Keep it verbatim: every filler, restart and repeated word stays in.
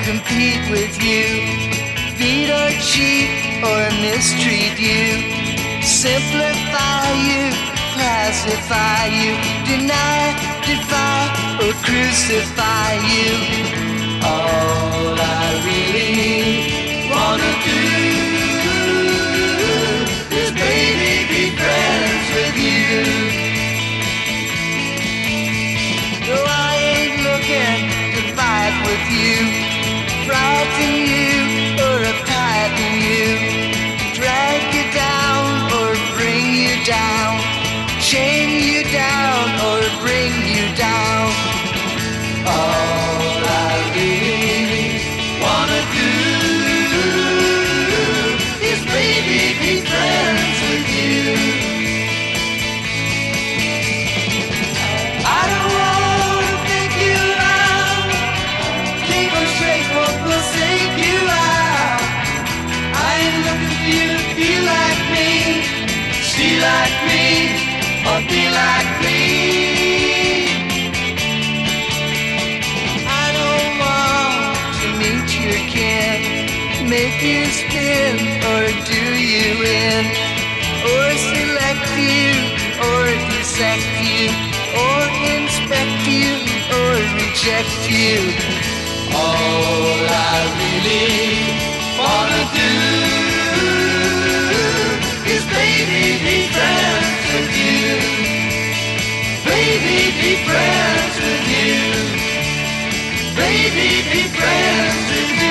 compete with you, beat or cheat or mistreat you, simplify you, classify you, deny, defy or crucify you. All I really wanna do is baby be friends with you. No, I ain't looking to fight with you, frighten you or tighten you, drag you down or bring you down, chain you down or bring you down. All I really wanna do is baby be friends with you. I don't wanna take you out, keep on straight, won't forsake you out. I ain't looking for you to feel like me, see like me, or be like me. I don't want to meet your kin, make you spin or do you in, or select you or dissect you, or inspect you or reject you. All I really wanna do is baby be friends with you, baby be friends with you, baby be friends with you.